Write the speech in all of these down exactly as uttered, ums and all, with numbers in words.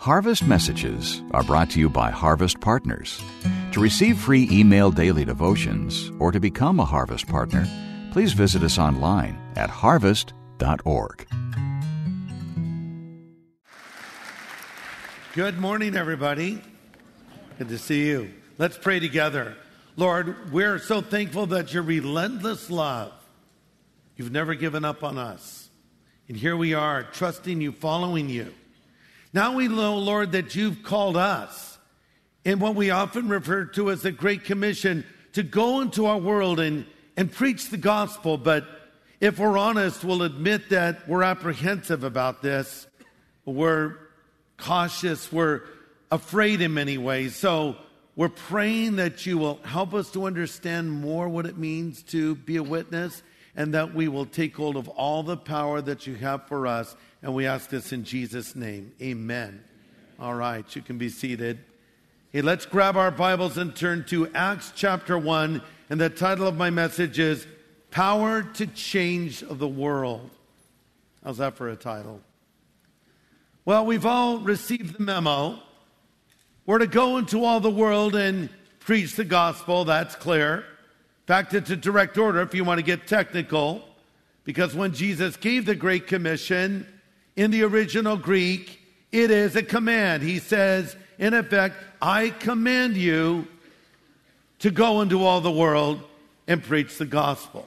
Harvest Messages are brought to you by Harvest Partners. To receive free email daily devotions or to become a Harvest Partner, please visit us online at harvest dot org. Good morning, everybody. Good to see you. Let's pray together. Lord, we're so thankful that your relentless love, you've never given up on us. And here we are, trusting you, following you. Now we know, Lord, that you've called us in what we often refer to as the Great Commission to go into our world and, and preach the gospel. But if we're honest, we'll admit that we're apprehensive about this. We're cautious. We're afraid in many ways. So we're praying that you will help us to understand more what it means to be a witness, and that we will take hold of all the power that you have for us. And we ask this in Jesus' name. Amen. All right, you can be seated. Hey, let's grab our Bibles and turn to Acts chapter one. And the title of my message is Power to Change the World. How's that for a title? Well, we've all received the memo. We're to go into all the world and preach the gospel. That's clear. In fact, it's a direct order if you want to get technical, because when Jesus gave the Great Commission in the original Greek, it is a command. He says, in effect, I command you to go into all the world and preach the gospel.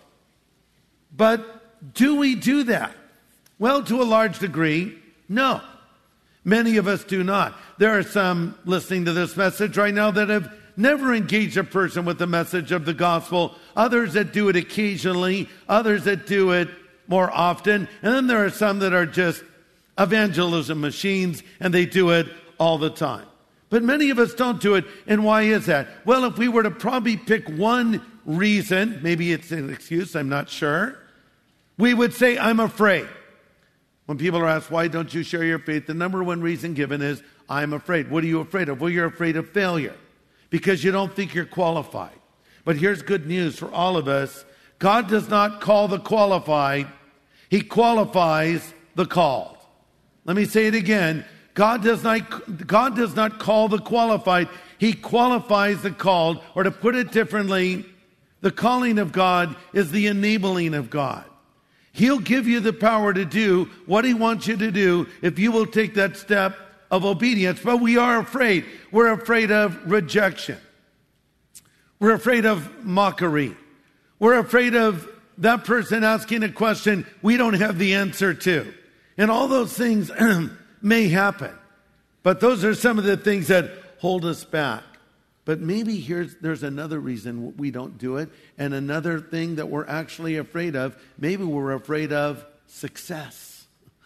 But do we do that? Well, to a large degree, no. Many of us do not. There are some listening to this message right now that have never engaged a person with the message of the gospel. Others that do it occasionally. Others that do it more often. And then there are some that are just evangelism machines, and they do it all the time. But many of us don't do it. And why is that? Well, if we were to probably pick one reason, maybe it's an excuse, I'm not sure, we would say, I'm afraid. When people are asked, why don't you share your faith? The number one reason given is, I'm afraid. What are you afraid of? Well, you're afraid of failure because you don't think you're qualified. But here's good news for all of us. God does not call the qualified. He qualifies the called. Let me say it again. God does not, God does not call the qualified. He qualifies the called. Or to put it differently, the calling of God is the enabling of God. He'll give you the power to do what he wants you to do if you will take that step of obedience. But we are afraid. We're afraid of rejection. We're afraid of mockery. We're afraid of that person asking a question we don't have the answer to. And all those things may happen. But those are some of the things that hold us back. But maybe here's there's another reason we don't do it, and another thing that we're actually afraid of. Maybe we're afraid of success.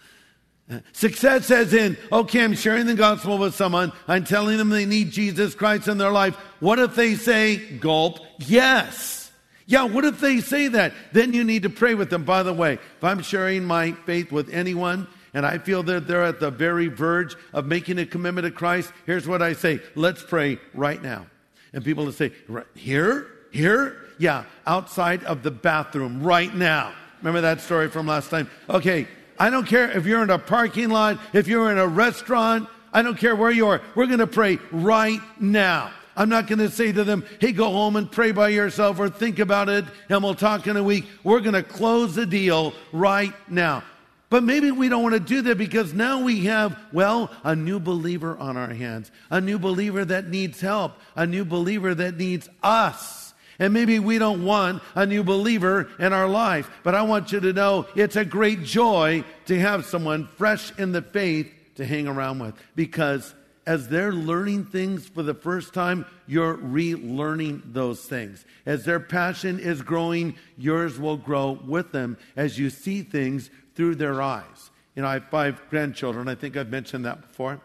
Success as in, okay, I'm sharing the gospel with someone. I'm telling them they need Jesus Christ in their life. What if they say, gulp, yes? Yeah, what if they say that? Then you need to pray with them. By the way, if I'm sharing my faith with anyone, and I feel that they're at the very verge of making a commitment to Christ, here's what I say. Let's pray right now. And people will say, right, here? Here? Yeah, outside of the bathroom right now. Remember that story from last time? Okay, I don't care if you're in a parking lot, if you're in a restaurant, I don't care where you are. We're going to pray right now. I'm not going to say to them, hey, go home and pray by yourself or think about it and we'll talk in a week. We're going to close the deal right now. But maybe we don't want to do that because now we have, well, a new believer on our hands, a new believer that needs help, a new believer that needs us. And maybe we don't want a new believer in our life. But I want you to know it's a great joy to have someone fresh in the faith to hang around with, because as they're learning things for the first time, you're relearning those things. As their passion is growing, yours will grow with them as you see things through their eyes. You know, I have five grandchildren. I think I've mentioned that before.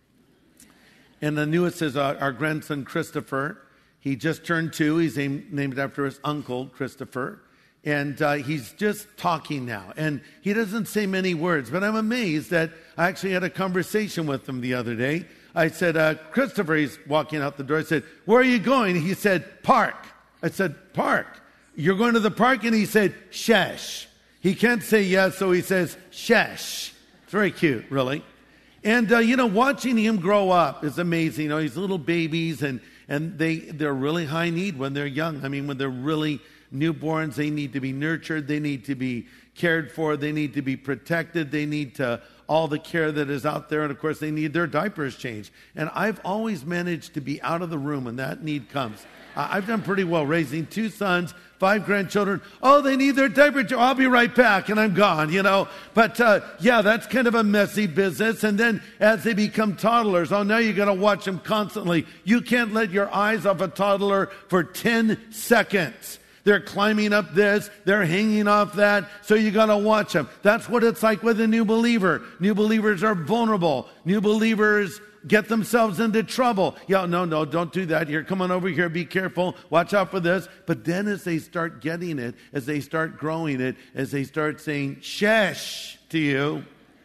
And the newest is our, our grandson, Christopher. He just turned two. He's named, named after his uncle, Christopher. And uh, he's just talking now. And he doesn't say many words, but I'm amazed that I actually had a conversation with him the other day. I said, uh, Christopher, he's walking out the door. I said, where are you going? He said, park. I said, park. You're going to the park? And he said, shesh. He can't say yes, so he says, shesh. It's very cute, really. And, uh, you know, watching him grow up is amazing. You know, he's little babies, and, and they, they're really high need when they're young. I mean, when they're really newborns, they need to be nurtured. They need to be cared for. They need to be protected. They need to all the care that is out there. And, of course, they need their diapers changed. And I've always managed to be out of the room when that need comes. Uh, I've done pretty well raising two sons, five grandchildren. Oh, they need their diaper changed. I'll be right back, and I'm gone, you know. But, uh, yeah, that's kind of a messy business. And then as they become toddlers, oh, now you got to watch them constantly. You can't let your eyes off a toddler for ten seconds. They're climbing up this, they're hanging off that, so you got to watch them. That's what it's like with a new believer. New believers are vulnerable. New believers get themselves into trouble. Yeah, no, no, don't do that. Here, come on over here, be careful, watch out for this. But then as they start getting it, as they start growing it, as they start saying, shesh to you,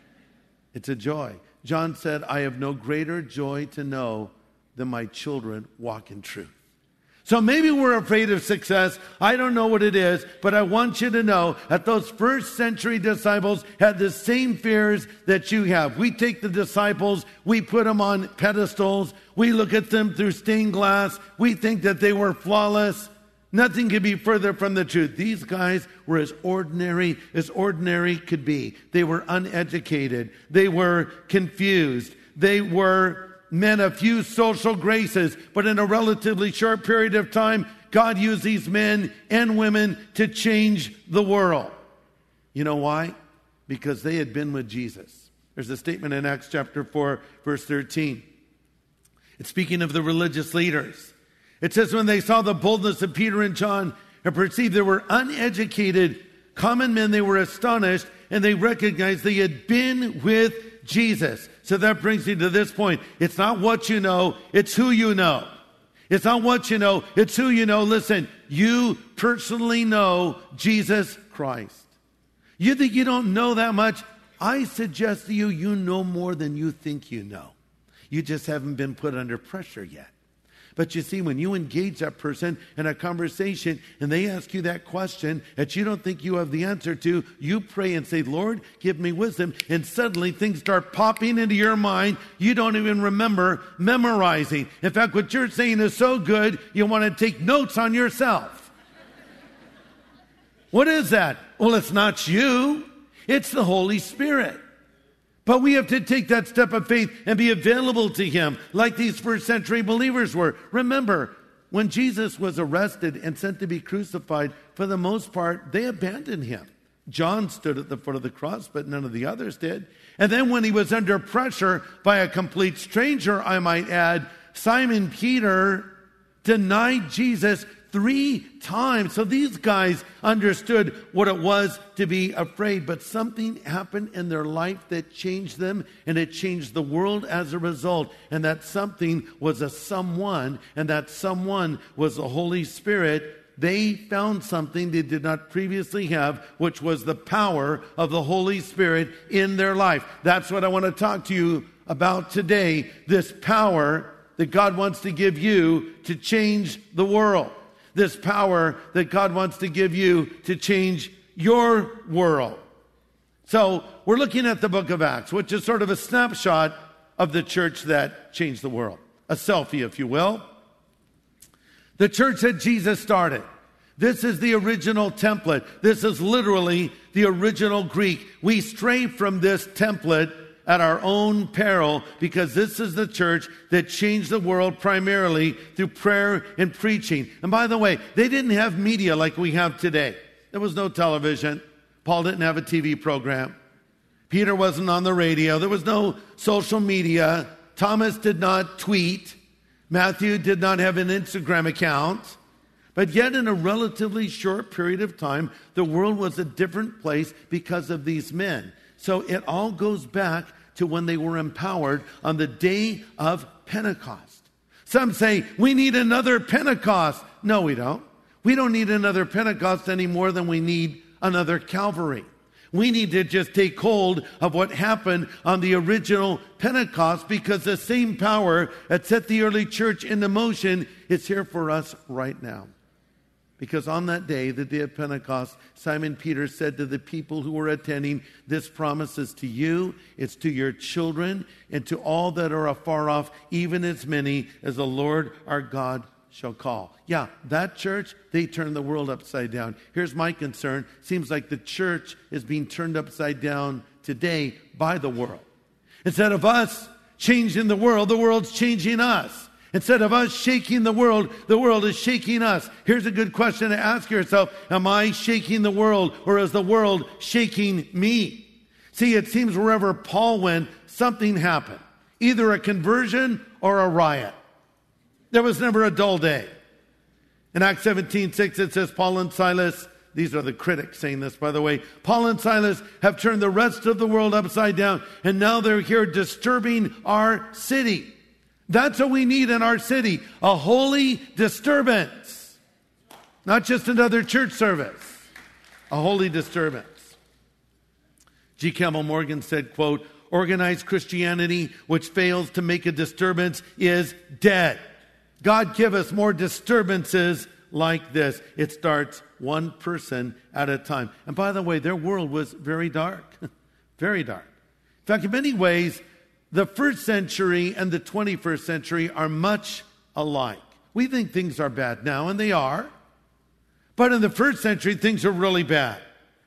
it's a joy. John said, I have no greater joy to know than my children walk in truth. So maybe we're afraid of success. I don't know what it is, but I want you to know that those first century disciples had the same fears that you have. We take the disciples, we put them on pedestals, we look at them through stained glass, we think that they were flawless. Nothing could be further from the truth. These guys were as ordinary as ordinary could be. They were uneducated. They were confused. They were men of few social graces, but in a relatively short period of time, God used these men and women to change the world. You know why? Because they had been with Jesus. There's a statement in Acts chapter four, verse thirteen. It's speaking of the religious leaders. It says, when they saw the boldness of Peter and John and perceived they were uneducated, common men, they were astonished, and they recognized they had been with Jesus. So that brings me to this point. It's not what you know, it's who you know. It's not what you know, it's who you know. Listen, you personally know Jesus Christ. You think you don't know that much? I suggest to you, you know more than you think you know. You just haven't been put under pressure yet. But you see, when you engage that person in a conversation and they ask you that question that you don't think you have the answer to, you pray and say, Lord, give me wisdom. And suddenly things start popping into your mind. You don't even remember memorizing. In fact, what you're saying is so good, you want to take notes on yourself. What is that? Well, it's not you. It's the Holy Spirit. But we have to take that step of faith and be available to Him like these first century believers were. Remember, when Jesus was arrested and sent to be crucified, for the most part, they abandoned Him. John stood at the foot of the cross, but none of the others did. And then when He was under pressure by a complete stranger, I might add, Simon Peter denied Jesus three times. So these guys understood what it was to be afraid, but something happened in their life that changed them, and it changed the world as a result. And that something was a someone, and that someone was the Holy Spirit. They found something they did not previously have, which was the power of the Holy Spirit in their life. That's what I want to talk to you about today, this power that God wants to give you to change the world. This power that God wants to give you to change your world. So we're looking at the book of Acts, which is sort of a snapshot of the church that changed the world. A selfie, if you will. The church that Jesus started. This is the original template. This is literally the original Greek. We stray from this template at our own peril, because this is the church that changed the world primarily through prayer and preaching. And by the way, they didn't have media like we have today. There was no television. Paul didn't have a T V program. Peter wasn't on the radio. There was no social media. Thomas did not tweet. Matthew did not have an Instagram account. But yet in a relatively short period of time, the world was a different place because of these men. So it all goes back to when they were empowered on the day of Pentecost. Some say, we need another Pentecost. No, we don't. We don't need another Pentecost any more than we need another Calvary. We need to just take hold of what happened on the original Pentecost, because the same power that set the early church into motion is here for us right now. Because on that day, the day of Pentecost, Simon Peter said to the people who were attending, this promise is to you, it's to your children, and to all that are afar off, even as many as the Lord our God shall call. Yeah, that church, they turned the world upside down. Here's my concern. Seems like the church is being turned upside down today by the world. Instead of us changing the world, the world's changing us. Instead of us shaking the world, the world is shaking us. Here's a good question to ask yourself. Am I shaking the world, or is the world shaking me? See, it seems wherever Paul went, something happened. Either a conversion or a riot. There was never a dull day. In Acts seventeen six, it says, Paul and Silas, these are the critics saying this, by the way, Paul and Silas have turned the rest of the world upside down, and now they're here disturbing our city. That's what we need in our city, a holy disturbance. Not just another church service, a holy disturbance. G. Campbell Morgan said, quote, organized Christianity, which fails to make a disturbance, is dead. God give us more disturbances like this. It starts one person at a time. And by the way, their world was very dark, very dark. In fact, in many ways, the first century and the twenty-first century are much alike. We think things are bad now, and they are. But in the first century, things are really bad.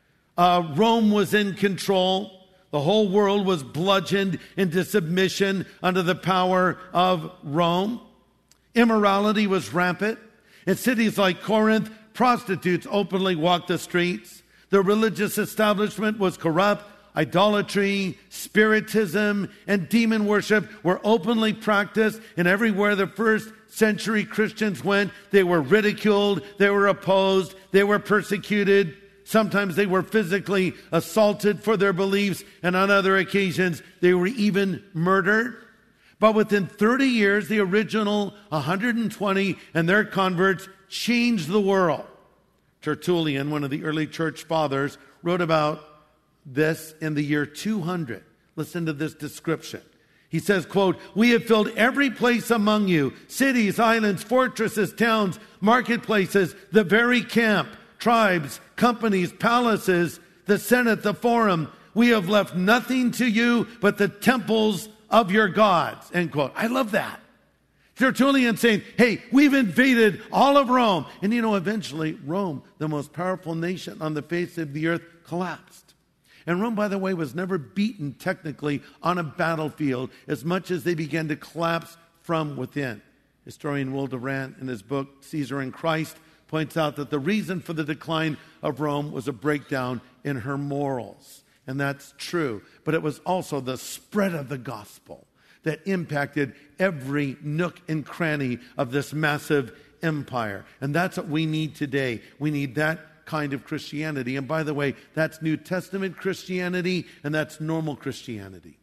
Uh, Rome was in control. The whole world was bludgeoned into submission under the power of Rome. Immorality was rampant. In cities like Corinth, prostitutes openly walked the streets. The religious establishment was corrupt. Idolatry, spiritism, and demon worship were openly practiced, and everywhere the first century Christians went, they were ridiculed, they were opposed, they were persecuted. Sometimes they were physically assaulted for their beliefs, and on other occasions, they were even murdered. But within thirty years, the original one hundred twenty and their converts changed the world. Tertullian, one of the early church fathers, wrote about this in the year two hundred. Listen to this description. He says, quote, we have filled every place among you, cities, islands, fortresses, towns, marketplaces, the very camp, tribes, companies, palaces, the senate, the forum. We have left nothing to you but the temples of your gods, end quote. I love that. Tertullian saying, hey, we've invaded all of Rome. And you know, eventually Rome, the most powerful nation on the face of the earth, collapsed. And Rome, by the way, was never beaten technically on a battlefield as much as they began to collapse from within. Historian Will Durant, in his book, Caesar and Christ, points out that the reason for the decline of Rome was a breakdown in her morals. And that's true. But it was also the spread of the gospel that impacted every nook and cranny of this massive empire. And that's what we need today. We need that kind of Christianity. And by the way, that's New Testament Christianity, and that's normal Christianity.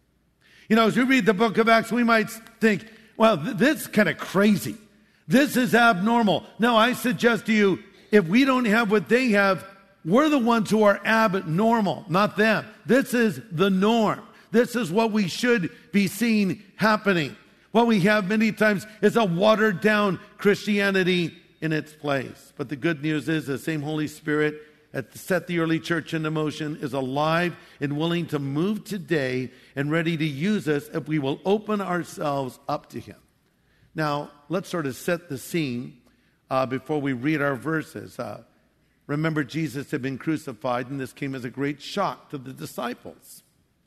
You know, as we read the book of Acts, we might think, well, th- this is kind of crazy. This is abnormal. No, I suggest to you, if we don't have what they have, we're the ones who are abnormal, not them. This is the norm. This is what we should be seeing happening. What we have many times is a watered down Christianity in its place. But the good news is the same Holy Spirit that set the early church into motion is alive and willing to move today and ready to use us if we will open ourselves up to Him. Now, let's sort of set the scene uh, before we read our verses. Uh, remember, Jesus had been crucified, and this came as a great shock to the disciples.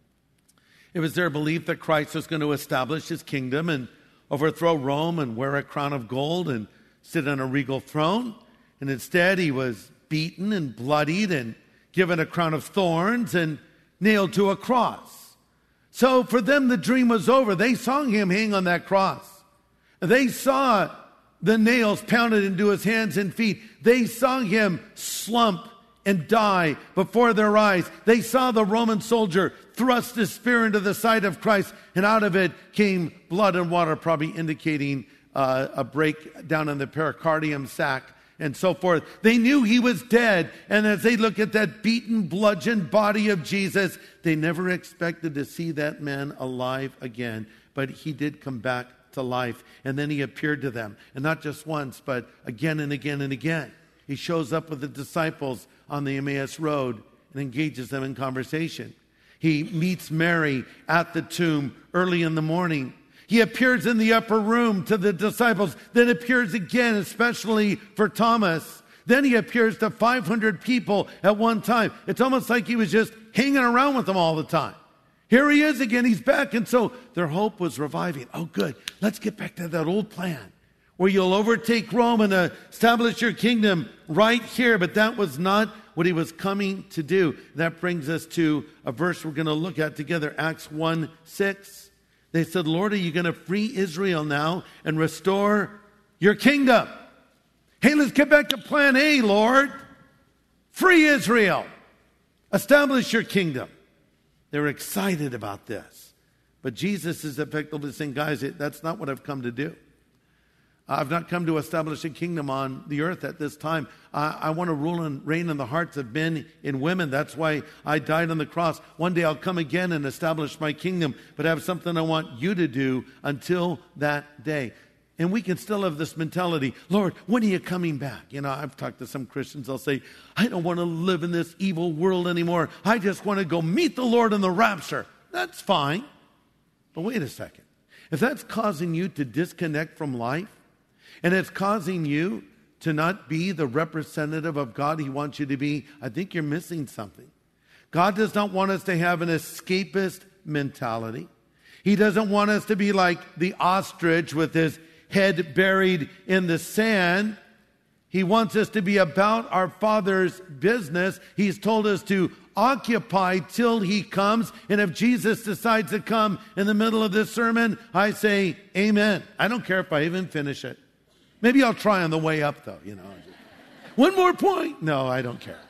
It was their belief that Christ was going to establish His kingdom and overthrow Rome and wear a crown of gold and sit on a regal throne. And instead, He was beaten and bloodied and given a crown of thorns and nailed to a cross. So for them, the dream was over. They saw Him hang on that cross. They saw the nails pounded into His hands and feet. They saw Him slump and die before their eyes. They saw the Roman soldier thrust his spear into the side of Christ, and out of it came blood and water, probably indicating uh, a breakdown in the pericardium sac and so forth. They knew He was dead, and as they look at that beaten, bludgeoned body of Jesus, they never expected to see that man alive again. But He did come back to life, and then He appeared to them, and not just once, but again and again and again. he shows up with the disciples on the Emmaus Road and engages them in conversation. He meets Mary at the tomb early in the morning. He appears in the upper room to the disciples, then appears again, especially for Thomas. Then he appears to five hundred people at one time. It's almost like he was just hanging around with them all the time. Here he is again, he's back. And so their hope was reviving. Oh, good. Let's get back to that old plan where you'll overtake Rome and establish your kingdom right here. But that was not what he was coming to do. That brings us to a verse we're going to look at together, Acts one six. They said, Lord, are you going to free Israel now and restore your kingdom? Hey, let's get back to plan A, Lord. Free Israel. Establish your kingdom. They were excited about this. But Jesus is effectively saying, guys, that's not what I've come to do. I've not come to establish a kingdom on the earth at this time. I, I want to rule and reign in the hearts of men and women. That's why I died on the cross. One day I'll come again and establish my kingdom, but I have something I want you to do until that day. And we can still have this mentality, Lord, when are you coming back? You know, I've talked to some Christians, they'll say, I don't want to live in this evil world anymore. I just want to go meet the Lord in the rapture. That's fine. But wait a second. If that's causing you to disconnect from life, and it's causing you to not be the representative of God He wants you to be, I think you're missing something. God does not want us to have an escapist mentality. He doesn't want us to be like the ostrich with his head buried in the sand. He wants us to be about our Father's business. He's told us to occupy till He comes. And if Jesus decides to come in the middle of this sermon, I say, amen. I don't care if I even finish it. Maybe I'll try on the way up, though, you know. One more point. No, I don't care.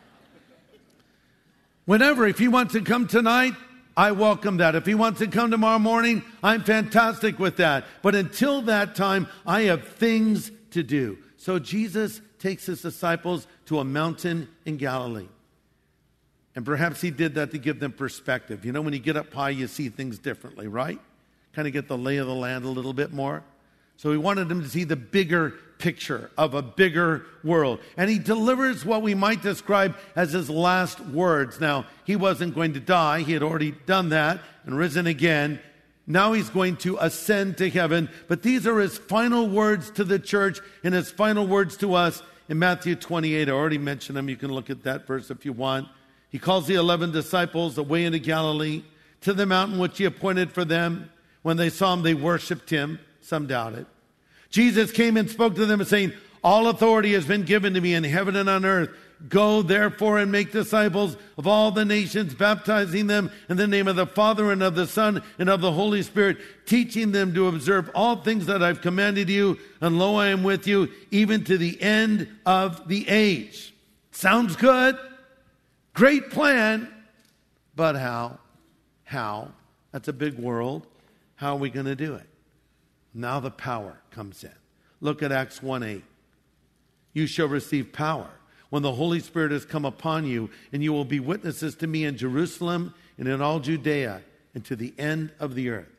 Whenever, if He wants to come tonight, I welcome that. If He wants to come tomorrow morning, I'm fantastic with that. But until that time, I have things to do. So Jesus takes His disciples to a mountain in Galilee. And perhaps He did that to give them perspective. You know, when you get up high, you see things differently, right? Kind of get the lay of the land a little bit more. So He wanted them to see the bigger picture of a bigger world. And He delivers what we might describe as His last words. Now, He wasn't going to die. He had already done that and risen again. Now He's going to ascend to heaven. But these are His final words to the church and His final words to us in Matthew twenty-eight. I already mentioned them. You can look at that verse if you want. He calls the eleven disciples away into Galilee to the mountain which He appointed for them. When they saw Him, they worshiped Him. Some doubted. Jesus came and spoke to them saying, all authority has been given to me in heaven and on earth. Go therefore and make disciples of all the nations, baptizing them in the name of the Father and of the Son and of the Holy Spirit, teaching them to observe all things that I've commanded you. And lo, I am with you even to the end of the age. Sounds good. Great plan. But how? How? That's a big world. How are we going to do it? Now the power comes in. Look at Acts one eight. You shall receive power when the Holy Spirit has come upon you, and you will be witnesses to me in Jerusalem and in all Judea and to the end of the earth.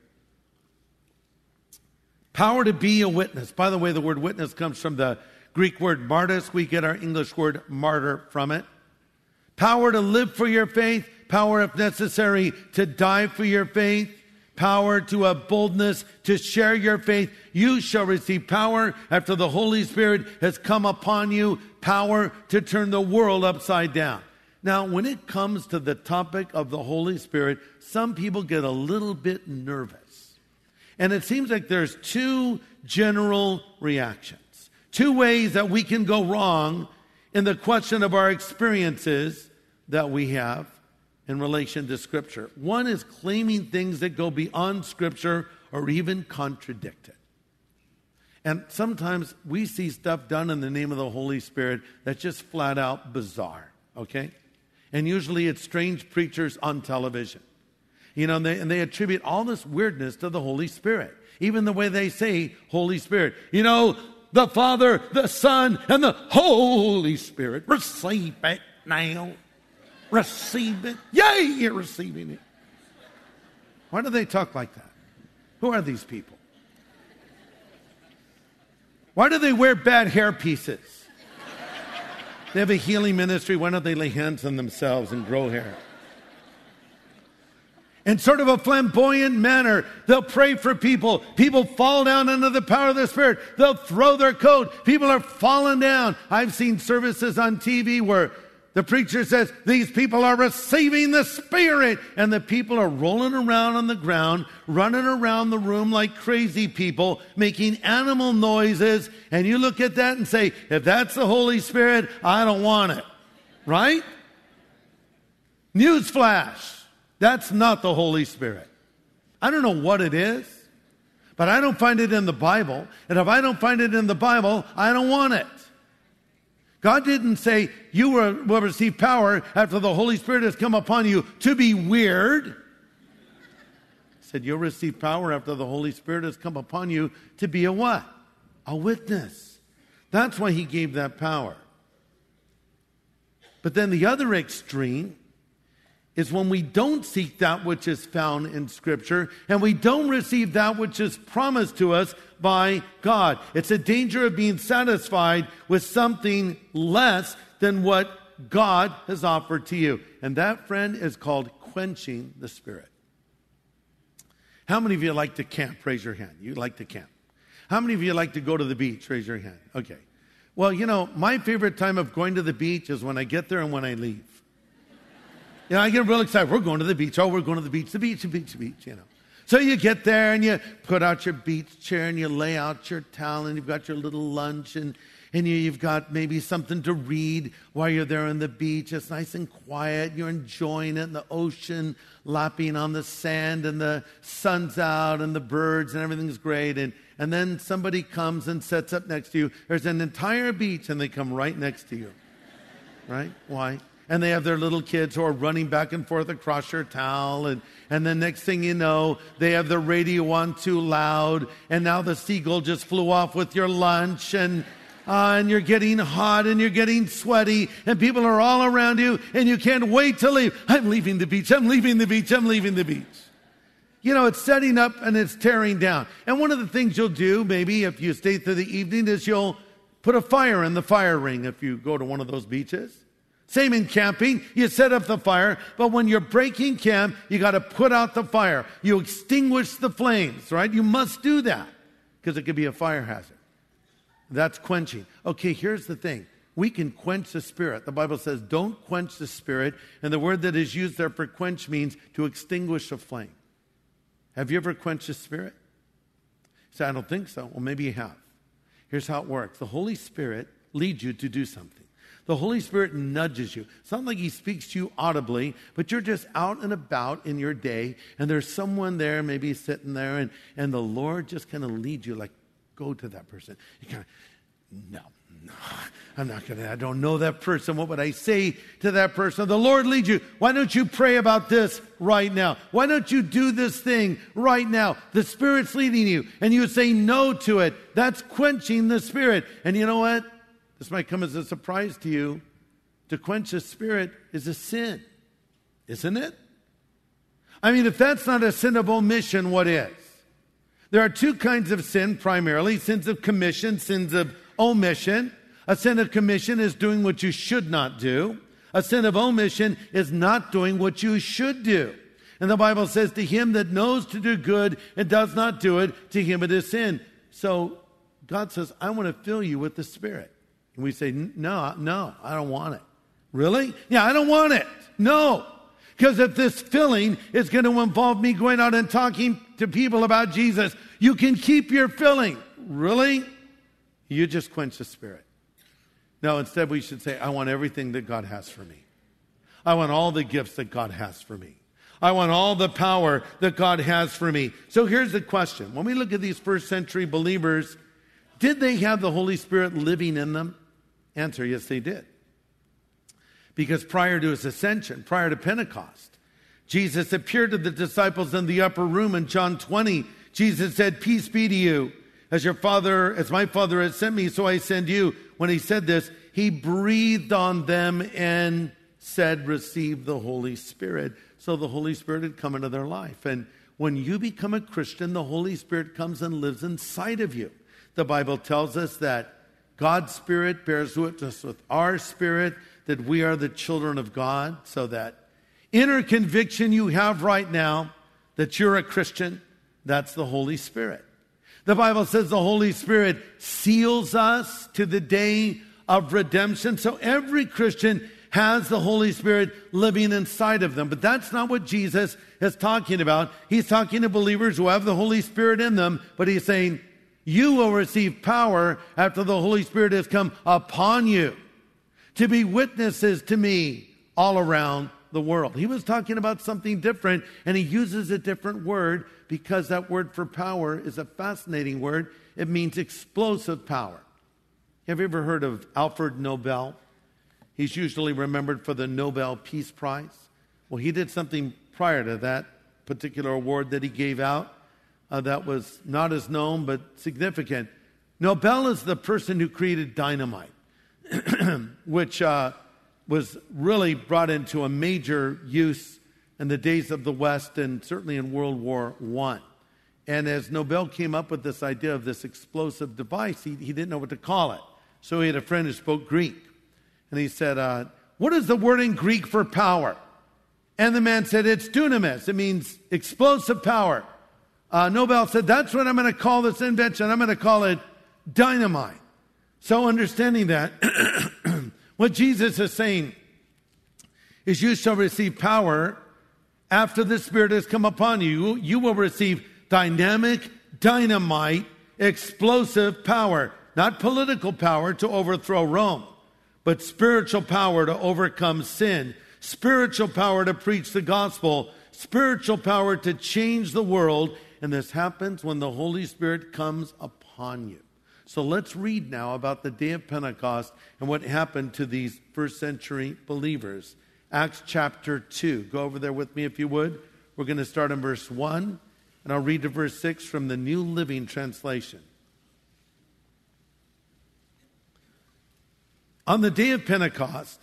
Power to be a witness. By the way, the word witness comes from the Greek word martyrs. We get our English word martyr from it. Power to live for your faith. Power, if necessary, to die for your faith. Power to have boldness to share your faith. You shall receive power after the Holy Spirit has come upon you. Power to turn the world upside down. Now, when it comes to the topic of the Holy Spirit, some people get a little bit nervous. And it seems like there's two general reactions. Two ways that we can go wrong in the question of our experiences that we have in relation to Scripture. One is claiming things that go beyond Scripture or even contradict it. And sometimes we see stuff done in the name of the Holy Spirit that's just flat out bizarre, okay? And usually it's strange preachers on television. You know, and they, and they attribute all this weirdness to the Holy Spirit. Even the way they say Holy Spirit. You know, the Father, the Son, and the Holy Spirit. Receive it now. Receive it. Yay, you're receiving it. Why do they talk like that? Who are these people? Why do they wear bad hair pieces? They have a healing ministry. Why don't they lay hands on themselves and grow hair? In sort of a flamboyant manner, they'll pray for people. People fall down under the power of the Spirit. They'll throw their coat. People are falling down. I've seen services on T V where the preacher says, these people are receiving the Spirit. And the people are rolling around on the ground, running around the room like crazy people, making animal noises. And you look at that and say, if that's the Holy Spirit, I don't want it. Right? Newsflash. That's not the Holy Spirit. I don't know what it is, but I don't find it in the Bible. And if I don't find it in the Bible, I don't want it. God didn't say you will receive power after the Holy Spirit has come upon you to be weird. He said you'll receive power after the Holy Spirit has come upon you to be a what? A witness. That's why he gave that power. But then the other extreme is when we don't seek that which is found in Scripture and we don't receive that which is promised to us by God. It's a danger of being satisfied with something less than what God has offered to you. And that, friend, is called quenching the Spirit. How many of you like to camp? Raise your hand. You like to camp. How many of you like to go to the beach? Raise your hand. Okay. Well, you know, my favorite time of going to the beach is when I get there and when I leave. You know, I get real excited. We're going to the beach. Oh, we're going to the beach, the beach, the beach, the beach, you know. So you get there and you put out your beach chair and you lay out your towel and you've got your little lunch and, and you, you've got maybe something to read while you're there on the beach. It's nice and quiet. You're enjoying it, and the ocean lapping on the sand and the sun's out and the birds and everything's great. And, and then somebody comes and sets up next to you. There's an entire beach and they come right next to you. Right? Why? And they have their little kids who are running back and forth across your towel. And, and the next thing you know, they have the radio on too loud. And now the seagull just flew off with your lunch. And, uh, and you're getting hot and you're getting sweaty. And people are all around you. And you can't wait to leave. I'm leaving the beach. I'm leaving the beach. I'm leaving the beach. You know, it's setting up and it's tearing down. And one of the things you'll do, maybe if you stay through the evening, is you'll put a fire in the fire ring if you go to one of those beaches. Same in camping. You set up the fire, but when you're breaking camp, you got to put out the fire. You extinguish the flames, right? You must do that because it could be a fire hazard. That's quenching. Okay, here's the thing. We can quench the Spirit. The Bible says don't quench the Spirit, and the word that is used there for quench means to extinguish a flame. Have you ever quenched the Spirit? You say, I don't think so. Well, maybe you have. Here's how it works. The Holy Spirit leads you to do something. The Holy Spirit nudges you. It's not like he speaks to you audibly, but you're just out and about in your day, and there's someone there, maybe sitting there, and, and the Lord just kind of leads you, like, go to that person. You kind of, no, no, I'm not going to, I don't know that person. What would I say to that person? The Lord leads you. Why don't you pray about this right now? Why don't you do this thing right now? The Spirit's leading you, and you say no to it. That's quenching the Spirit. And you know what? This might come as a surprise to you. To quench the Spirit is a sin, isn't it? I mean, if that's not a sin of omission, what is? There are two kinds of sin primarily, sins of commission, sins of omission. A sin of commission is doing what you should not do. A sin of omission is not doing what you should do. And the Bible says, to him that knows to do good and does not do it, to him it is sin. So God says, I want to fill you with the Spirit. And we say, no, no, I don't want it. Really? Yeah, I don't want it. No. Because if this filling is going to involve me going out and talking to people about Jesus, you can keep your filling. Really? You just quench the Spirit. No, instead we should say, I want everything that God has for me. I want all the gifts that God has for me. I want all the power that God has for me. So here's the question. When we look at these first century believers, did they have the Holy Spirit living in them? Answer, yes, they did. Because prior to his ascension, prior to Pentecost, Jesus appeared to the disciples in the upper room in John twenty. Jesus said, peace be to you. As your Father, as my Father has sent me, so I send you. When he said this, he breathed on them and said, receive the Holy Spirit. So the Holy Spirit had come into their life. And when you become a Christian, the Holy Spirit comes and lives inside of you. The Bible tells us that God's Spirit bears witness with our spirit that we are the children of God, so that inner conviction you have right now that you're a Christian, that's the Holy Spirit. The Bible says the Holy Spirit seals us to the day of redemption. So every Christian has the Holy Spirit living inside of them. But that's not what Jesus is talking about. He's talking to believers who have the Holy Spirit in them, but he's saying, you will receive power after the Holy Spirit has come upon you to be witnesses to me all around the world. He was talking about something different, and he uses a different word because that word for power is a fascinating word. It means explosive power. Have you ever heard of Alfred Nobel? He's usually remembered for the Nobel Peace Prize. Well, he did something prior to that particular award that he gave out uh, that was not as known but significant. Nobel is the person who created dynamite, which uh, was really brought into a major use in the days of the West and certainly in World War One. And as Nobel came up with this idea of this explosive device, he, he didn't know what to call it. So he had a friend who spoke Greek. And he said, uh, what is the word in Greek for power? And the man said, it's dunamis. It means explosive power. Uh, Nobel said, that's what I'm going to call this invention. I'm going to call it dynamite. So understanding that, what Jesus is saying is you shall receive power after the Spirit has come upon you. You will receive dynamic, dynamite, explosive power. Not political power to overthrow Rome, but spiritual power to overcome sin, spiritual power to preach the gospel, spiritual power to change the world. And this happens when the Holy Spirit comes upon you. So let's read now about the day of Pentecost and what happened to these first century believers. Acts chapter two. Go over there with me if you would. We're going to start in verse one, and I'll read to verse six from the New Living Translation. On the day of Pentecost,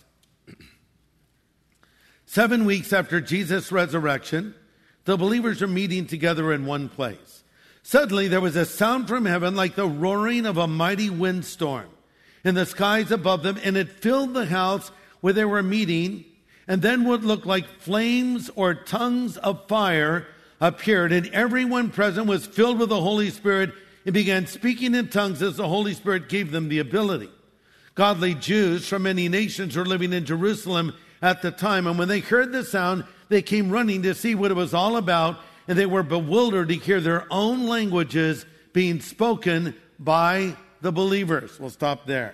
seven weeks after Jesus' resurrection, the believers are meeting together in one place. Suddenly there was a sound from heaven like the roaring of a mighty windstorm in the skies above them, and it filled the house where they were meeting. And then what looked like flames or tongues of fire appeared, and everyone present was filled with the Holy Spirit and began speaking in tongues as the Holy Spirit gave them the ability. Godly Jews from many nations were living in Jerusalem at the time, and when they heard the sound, they came running to see what it was all about, and they were bewildered to hear their own languages being spoken by the believers. We'll stop there.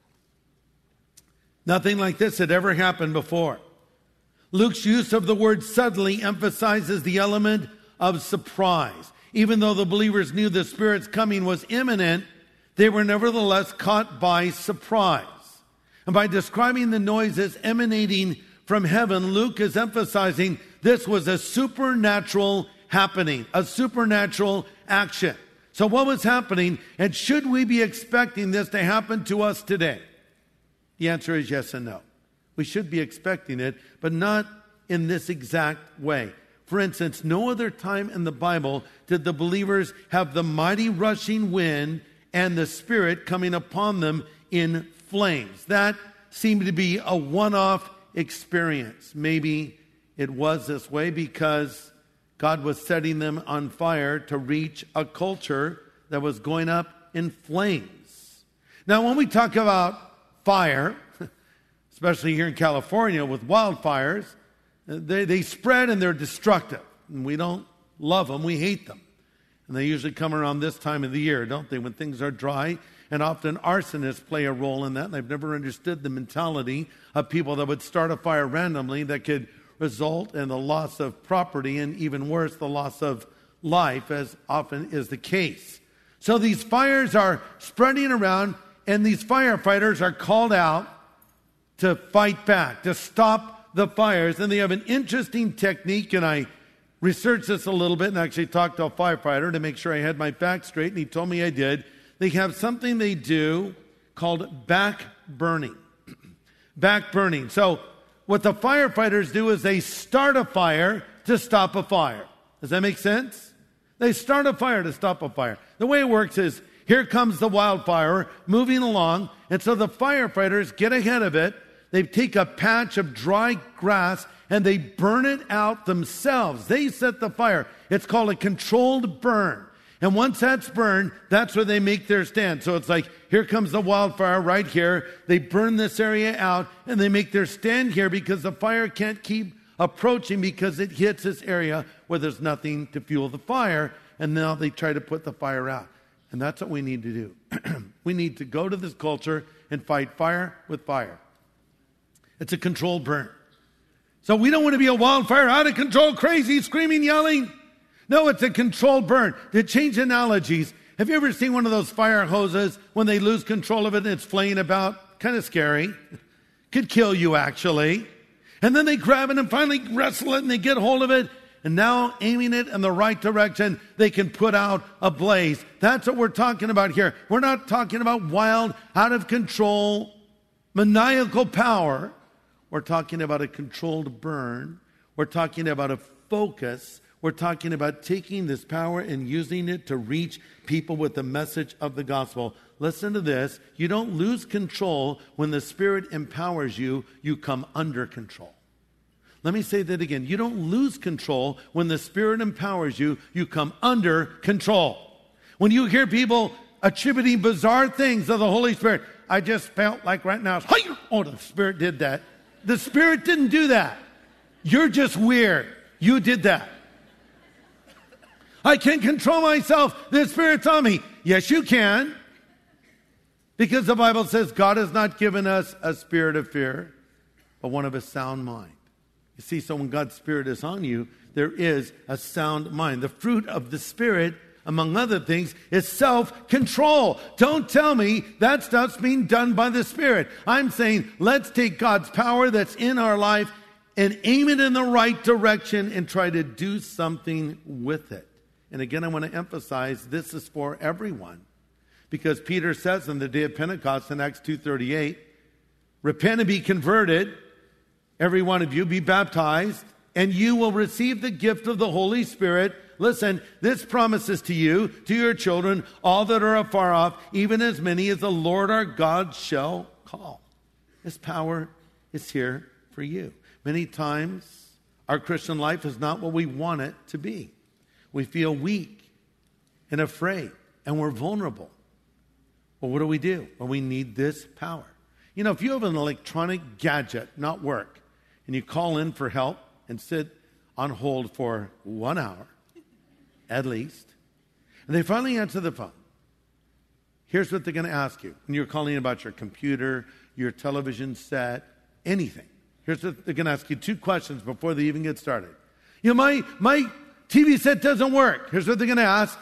Nothing like this had ever happened before. Luke's use of the word suddenly emphasizes the element of surprise. Even though the believers knew the Spirit's coming was imminent, they were nevertheless caught by surprise. And by describing the noises emanating from heaven, Luke is emphasizing this was a supernatural happening, a supernatural action. So what was happening, and should we be expecting this to happen to us today? The answer is yes and no. We should be expecting it, but not in this exact way. For instance, no other time in the Bible did the believers have the mighty rushing wind and the Spirit coming upon them in flames. That seemed to be a one-off experience. Maybe it was this way because God was setting them on fire to reach a culture that was going up in flames. Now, when we talk about fire, especially here in California with wildfires, they, they spread and they're destructive. And we don't love them, we hate them. And they usually come around this time of the year, don't they, when things are dry. And often arsonists play a role in that. And I've never understood the mentality of people that would start a fire randomly that could result in the loss of property and even worse, the loss of life, as often is the case. So these fires are spreading around, and these firefighters are called out to fight back, to stop the fires. And they have an interesting technique, and I researched this a little bit and actually talked to a firefighter to make sure I had my facts straight, and he told me I did. They have something they do called back burning. Back burning. So what the firefighters do is they start a fire to stop a fire. Does that make sense? They start a fire to stop a fire. The way it works is, here comes the wildfire moving along, and so the firefighters get ahead of it. They take a patch of dry grass and they burn it out themselves. They set the fire. It's called a controlled burn. And once that's burned, that's where they make their stand. So it's like, here comes the wildfire right here. They burn this area out and they make their stand here because the fire can't keep approaching because it hits this area where there's nothing to fuel the fire. And now they try to put the fire out. And that's what we need to do. We need to go to this culture and fight fire with fire. It's a controlled burn. So we don't want to be a wildfire, out of control, crazy, screaming, yelling. No, it's a controlled burn. To change analogies, have you ever seen one of those fire hoses when they lose control of it and it's flaying about? Kind of scary. Could kill you, actually. And then they grab it and finally wrestle it and they get hold of it. And now aiming it in the right direction, they can put out a blaze. That's what we're talking about here. We're not talking about wild, out of control, maniacal power. We're talking about a controlled burn. We're talking about a focus. We're talking about taking this power and using it to reach people with the message of the gospel. Listen to this. You don't lose control when the Spirit empowers you. You come under control. Let me say that again. You don't lose control when the Spirit empowers you. You come under control. When you hear people attributing bizarre things to the Holy Spirit, I just felt like right now, oh, the Spirit did that. The Spirit didn't do that. You're just weird. You did that. I can't control myself. The Spirit's on me. Yes, you can. Because the Bible says God has not given us a spirit of fear, but one of a sound mind. You see, so when God's Spirit is on you, there is a sound mind. The fruit of the Spirit, among other things, is self-control. Don't tell me that stuff's being done by the Spirit. I'm saying let's take God's power that's in our life and aim it in the right direction and try to do something with it. And again, I want to emphasize this is for everyone. Because Peter says on the day of Pentecost in Acts two thirty-eight, repent and be converted, every one of you, be baptized, and you will receive the gift of the Holy Spirit. Listen, this promises to you, to your children, all that are afar off, even as many as the Lord our God shall call. This power is here for you. Many times, our Christian life is not what we want it to be. We feel weak and afraid, and we're vulnerable. Well, what do we do? Well, we need this power. You know, if you have an electronic gadget not work, and you call in for help and sit on hold for one hour, at least, and they finally answer the phone, here's what they're going to ask you. When you're calling about your computer, your television set, anything. Here's what they're going to ask you, two questions before they even get started. You know, my, my T V set doesn't work. Here's what they're going to ask.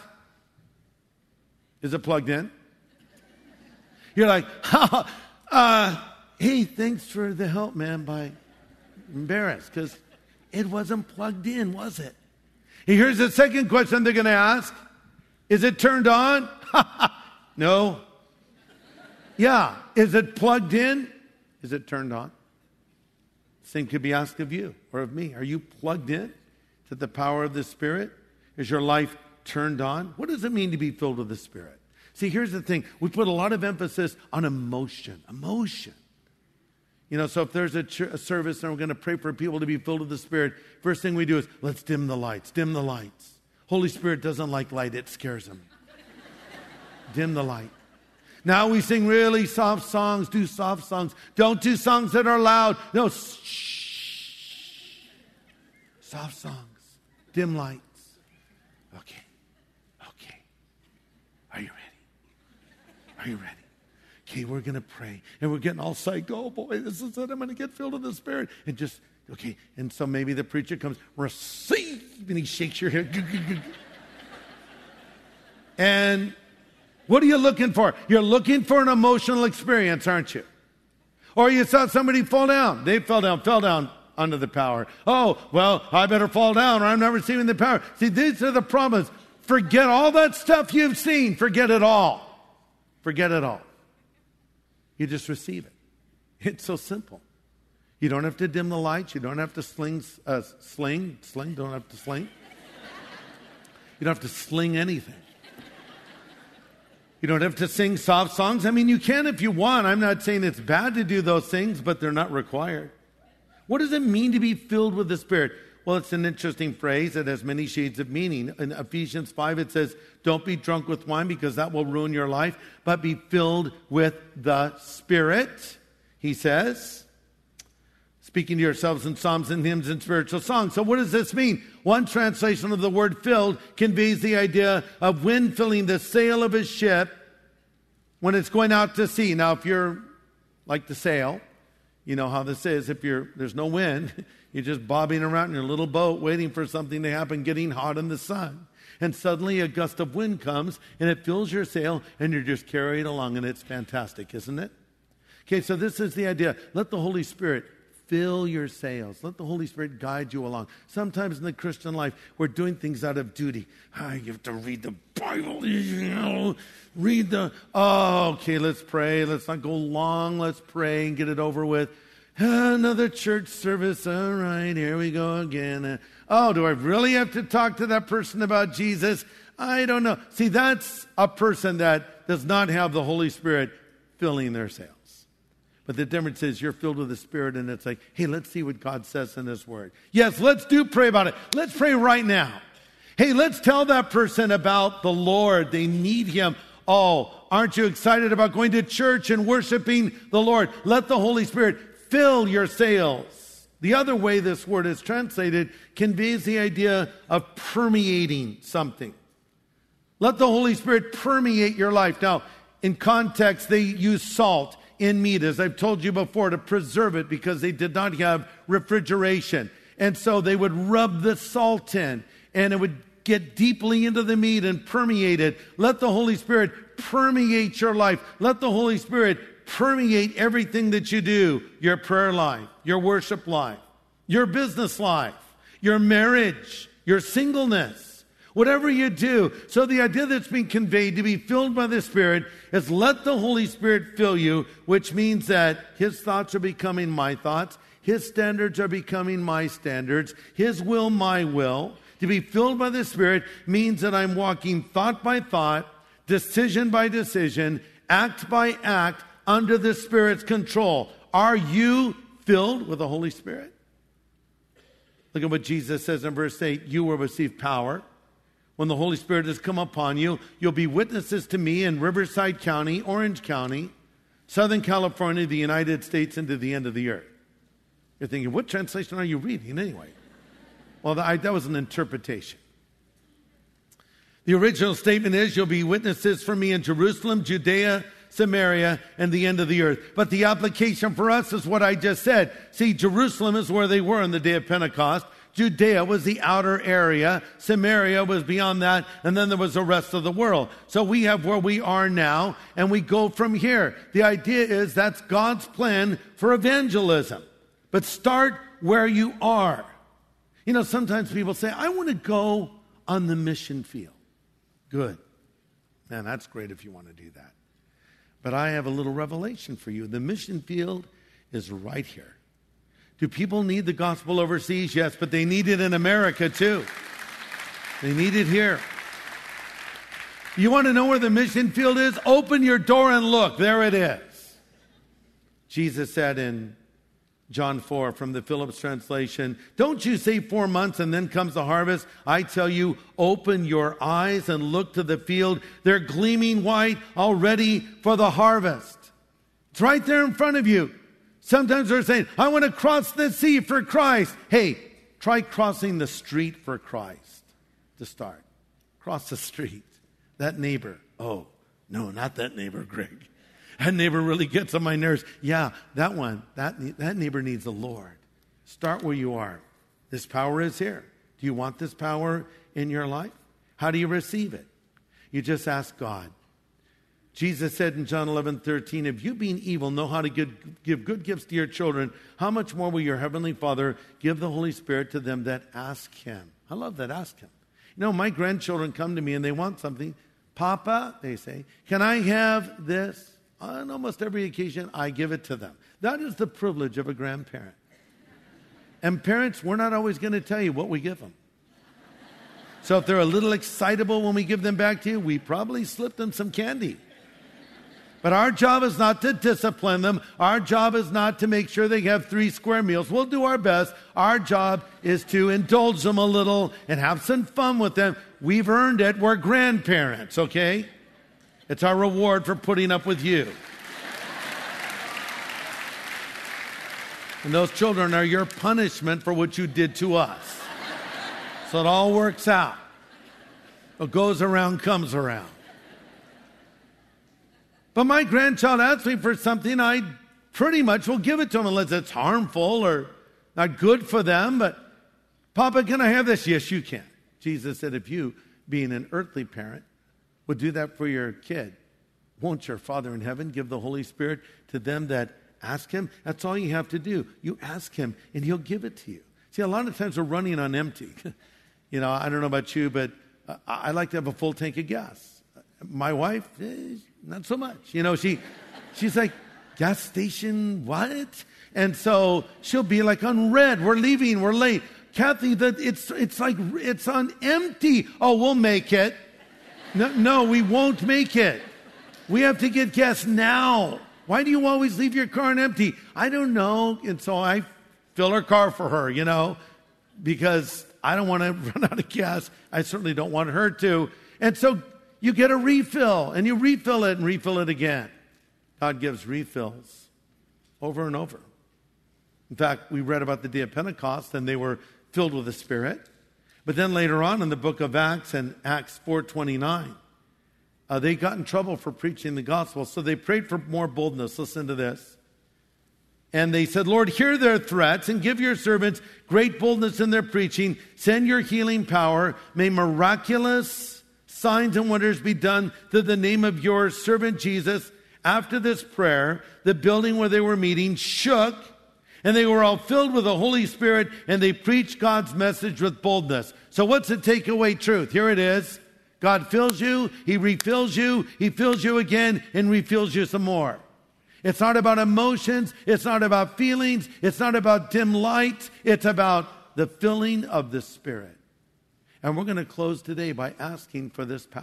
Is it plugged in? You're like, uh, hey, thanks for the help, man, by embarrassed, because it wasn't plugged in, was it? And here's the second question they're going to ask. Is it turned on? No. Yeah. Is it plugged in? Is it turned on? Same could be asked of you or of me. Are you plugged in to the power of the Spirit? Is your life turned on? What does it mean to be filled with the Spirit? See, here's the thing. We put a lot of emphasis on emotion. Emotion. You know, so if there's a, ch- a service and we're going to pray for people to be filled with the Spirit, first thing we do is, let's dim the lights. Dim the lights. Holy Spirit doesn't like light. It scares him. Dim the light. Now we sing really soft songs. Do soft songs. Don't do songs that are loud. No, shh. Soft songs. Dim lights. Okay. Okay. Are you ready? Are you ready? Okay, we're going to pray. And we're getting all psyched. Oh, boy, this is it. I'm going to get filled with the Spirit. And just, okay. And so maybe the preacher comes, receive. And he shakes your head. And what are you looking for? You're looking for an emotional experience, aren't you? Or you saw somebody fall down. They fell down, fell down under the power. Oh, well, I better fall down or I'm not receiving the power. See, these are the problems. Forget all that stuff you've seen. Forget it all. Forget it all. You just receive it. It's so simple. You don't have to dim the lights. You don't have to sling, uh, sling, sling, don't have to sling. You don't have to sling anything. You don't have to sing soft songs. I mean, you can if you want. I'm not saying it's bad to do those things, but they're not required. What does it mean to be filled with the Spirit? Well, it's an interesting phrase. It has many shades of meaning. In Ephesians five, it says, don't be drunk with wine because that will ruin your life, but be filled with the Spirit, he says. Speaking to yourselves in psalms and hymns and spiritual songs. So what does this mean? One translation of the word filled conveys the idea of wind filling the sail of a ship when it's going out to sea. Now, if you're like to sail, you know how this is. If you're there's no wind, you're just bobbing around in your little boat waiting for something to happen, getting hot in the sun. And suddenly a gust of wind comes and it fills your sail and you're just carried along, and it's fantastic, isn't it? Okay, so this is the idea. Let the Holy Spirit fill your sails. Let the Holy Spirit guide you along. Sometimes in the Christian life, we're doing things out of duty. Ah, you have to read the Bible. You know, read the, oh, okay, let's pray. Let's not go long. Let's pray and get it over with. Ah, another church service. All right, here we go again. Uh, oh, do I really have to talk to that person about Jesus? I don't know. See, that's a person that does not have the Holy Spirit filling their sails. But the difference is you're filled with the Spirit, and it's like, hey, let's see what God says in His Word. Yes, let's do pray about it. Let's pray right now. Hey, let's tell that person about the Lord. They need Him. Oh, aren't you excited about going to church and worshiping the Lord? Let the Holy Spirit fill your sails. The other way this word is translated conveys the idea of permeating something. Let the Holy Spirit permeate your life. Now, in context, they use salt in meat, as I've told you before, to preserve it because they did not have refrigeration. And so they would rub the salt in, and it would get deeply into the meat and permeate it. Let the Holy Spirit permeate your life. Let the Holy Spirit permeate everything that you do, your prayer life, your worship life, your business life, your marriage, your singleness. Whatever you do. So the idea that's being conveyed to be filled by the Spirit is let the Holy Spirit fill you, which means that His thoughts are becoming my thoughts. His standards are becoming my standards. His will, my will. To be filled by the Spirit means that I'm walking thought by thought, decision by decision, act by act under the Spirit's control. Are you filled with the Holy Spirit? Look at what Jesus says in verse eight. You will receive power. When the Holy Spirit has come upon you, you'll be witnesses to me in Riverside County, Orange County, Southern California, the United States, and to the end of the earth. You're thinking, what translation are you reading anyway? Well, that, that was an interpretation. The original statement is, you'll be witnesses for me in Jerusalem, Judea, Samaria, and the end of the earth. But the application for us is what I just said. See, Jerusalem is where they were on the day of Pentecost. Judea was the outer area. Samaria was beyond that. And then there was the rest of the world. So we have where we are now, and we go from here. The idea is that's God's plan for evangelism. But start where you are. You know, sometimes people say, I want to go on the mission field. Good. Man, that's great if you want to do that. But I have a little revelation for you. The mission field is right here. Do people need the gospel overseas? Yes, but they need it in America too. They need it here. You want to know where the mission field is? Open your door and look. There it is. Jesus said in John four from the Phillips translation, don't you say four months and then comes the harvest? I tell you, open your eyes and look to the field. They're gleaming white already for the harvest. It's right there in front of you. Sometimes they're saying, I want to cross the sea for Christ. Hey, try crossing the street for Christ to start. Cross the street. That neighbor. Oh, no, not that neighbor, Greg. That neighbor really gets on my nerves. Yeah, that one, that, that neighbor needs the Lord. Start where you are. This power is here. Do you want this power in your life? How do you receive it? You just ask God. Jesus said in John eleven thirteen, if you being evil know how to give, give good gifts to your children, how much more will your heavenly Father give the Holy Spirit to them that ask Him? I love that, ask Him. You know, my grandchildren come to me and they want something. Papa, they say, can I have this? On almost every occasion, I give it to them. That is the privilege of a grandparent. And parents, we're not always going to tell you what we give them. So if they're a little excitable when we give them back to you, we probably slipped them some candy. But our job is not to discipline them. Our job is not to make sure they have three square meals. We'll do our best. Our job is to indulge them a little and have some fun with them. We've earned it. We're grandparents, okay? It's our reward for putting up with you. And those children are your punishment for what you did to us. So it all works out. What goes around comes around. But my grandchild asks me for something, I pretty much will give it to them unless it's harmful or not good for them. But, Papa, can I have this? Yes, you can. Jesus said, if you, being an earthly parent, would do that for your kid, won't your Father in heaven give the Holy Spirit to them that ask him? That's all you have to do. You ask him, and he'll give it to you. See, a lot of times we're running on empty. You know, I don't know about you, but uh, I like to have a full tank of gas. My wife, eh, not so much. You know, she, she's like, gas station, what? And so she'll be like on red. We're leaving. We're late. Kathy, that it's it's like it's on empty. Oh, we'll make it. No, no, we won't make it. We have to get gas now. Why do you always leave your car on empty? I don't know. And so I fill her car for her, you know, because I don't want to run out of gas. I certainly don't want her to. And so you get a refill, and you refill it and refill it again. God gives refills over and over. In fact, we read about the day of Pentecost, and they were filled with the Spirit. But then later on in the book of Acts, and Acts four twenty-nine, uh, they got in trouble for preaching the gospel. So they prayed for more boldness. Listen to this. And they said, Lord, hear their threats and give your servants great boldness in their preaching. Send your healing power. May miraculous signs and wonders be done through the name of your servant Jesus. After this prayer, the building where they were meeting shook, and they were all filled with the Holy Spirit, and they preached God's message with boldness. So what's the takeaway truth? Here it is. God fills you, he refills you, he fills you again, and refills you some more. It's not about emotions. It's not about feelings. It's not about dim lights. It's about the filling of the Spirit. And we're going to close today by asking for this power.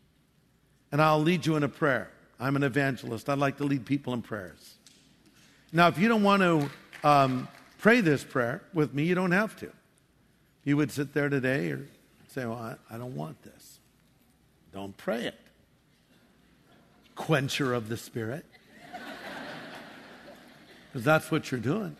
And I'll lead you in a prayer. I'm an evangelist. I like to lead people in prayers. Now, if you don't want to um, pray this prayer with me, you don't have to. You would sit there today or say, well, I, I don't want this. Don't pray it. Quencher of the Spirit. Because that's what you're doing.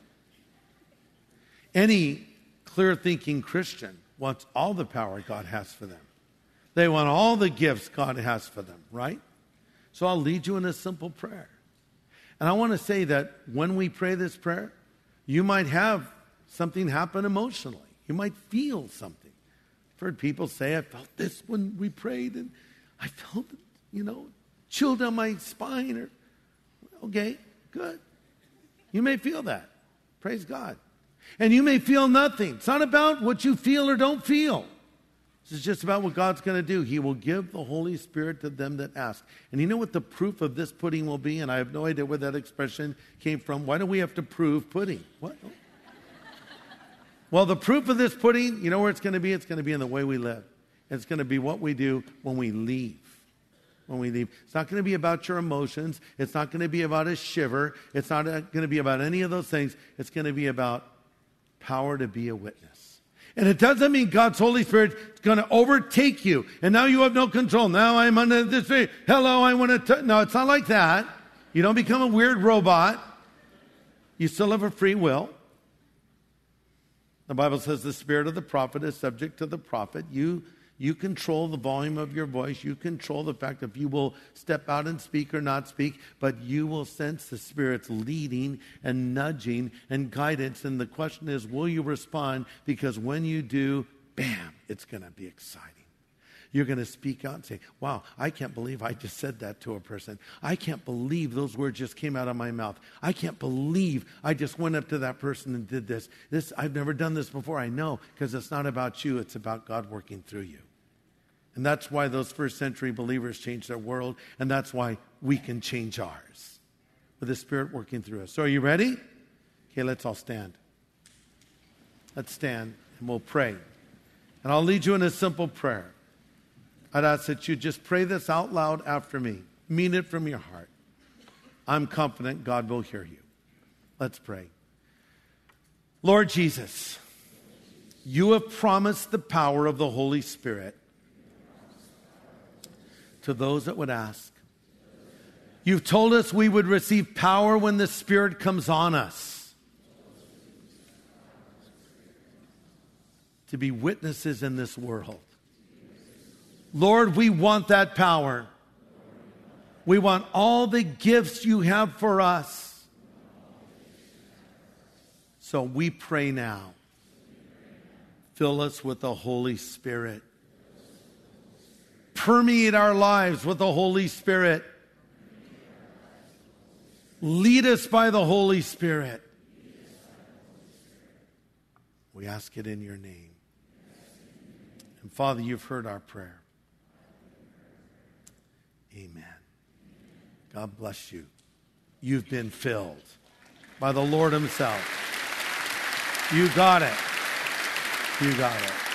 Any clear-thinking Christian wants all the power God has for them. They want all the gifts God has for them, right? So I'll lead you in a simple prayer. And I want to say that when we pray this prayer, you might have something happen emotionally. You might feel something. I've heard people say, I felt this when we prayed, and I felt, you know, chill down my spine. Or, okay, good. You may feel that. Praise God. And you may feel nothing. It's not about what you feel or don't feel. This is just about what God's going to do. He will give the Holy Spirit to them that ask. And you know what the proof of this pudding will be? And I have no idea where that expression came from. Why do we have to prove pudding? What? Well, the proof of this pudding, you know where it's going to be? It's going to be in the way we live. It's going to be what we do when we leave. When we leave. It's not going to be about your emotions. It's not going to be about a shiver. It's not going to be about any of those things. It's going to be about power to be a witness. And it doesn't mean God's Holy Spirit is going to overtake you. And now you have no control. Now I'm under this. Hello, I want to. T-. No, it's not like that. You don't become a weird robot. You still have a free will. The Bible says the spirit of the prophet is subject to the prophet. You You control the volume of your voice. You control the fact if you will step out and speak or not speak, but you will sense the Spirit's leading and nudging and guidance. And the question is, will you respond? Because when you do, bam, it's going to be exciting. You're going to speak out and say, wow, I can't believe I just said that to a person. I can't believe those words just came out of my mouth. I can't believe I just went up to that person and did this. This I've never done this before. I know, because it's not about you. It's about God working through you. And that's why those first century believers changed their world. And that's why we can change ours with the Spirit working through us. So are you ready? Okay, let's all stand. Let's stand and we'll pray. And I'll lead you in a simple prayer. I'd ask that you just pray this out loud after me. Mean it from your heart. I'm confident God will hear you. Let's pray. Lord Jesus, you have promised the power of the Holy Spirit to those that would ask. You've told us we would receive power when the Spirit comes on us to be witnesses in this world. Lord, we want that power. We want all the gifts you have for us. So we pray now. Fill us with the Holy Spirit. Permeate our lives with the Holy Spirit. Lead us by the Holy Spirit. We ask it in your name. And Father, you've heard our prayer. Amen. God bless you. You've been filled by the Lord himself. You got it. You got it.